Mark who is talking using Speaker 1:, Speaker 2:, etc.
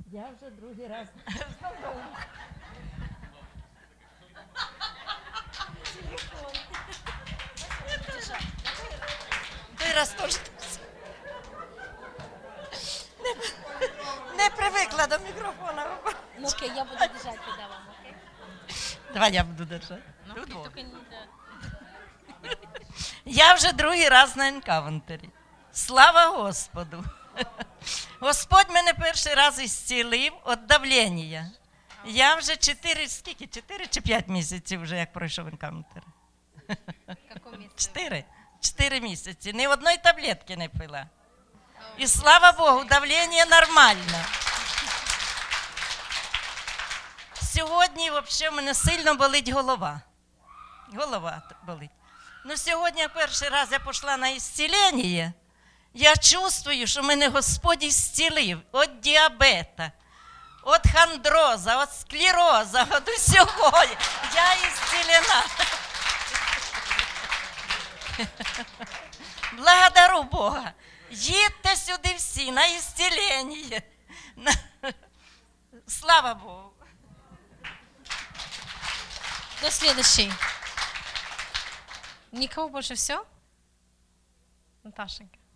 Speaker 1: Я вже другий раз. Той раз теж не привикла до мікрофона.
Speaker 2: Ну окей, я буду держать тогда вам, окей?
Speaker 1: Давай я буду держати.
Speaker 2: Ну,
Speaker 1: Тут
Speaker 2: окей,
Speaker 1: вот.
Speaker 2: только не...
Speaker 1: Я вже другий раз на енкаунтері. Слава Господу! Господь мене перший раз ісцілив від давлення. Я вже 4 чи 5 місяців вже як пройшов енкаунтер.
Speaker 2: Каком месте?
Speaker 1: 4 місяці. Ні одної таблетки не пила. І слава Богу, давлення нормальне. Сьогодні взагалі в мене сильно болить голова. Голова болить. Ну сьогодні перший раз я пішла на ісцілення. Я чувствую, що мене Господь ісцілив від діабета, від хондроза, від склероза, від усього. Я ісцілена. Благодарю Бога. Їдьте сюди всі на ісцілення. Слава Богу.
Speaker 2: Ну, следующий. Никого больше все? Наташенька.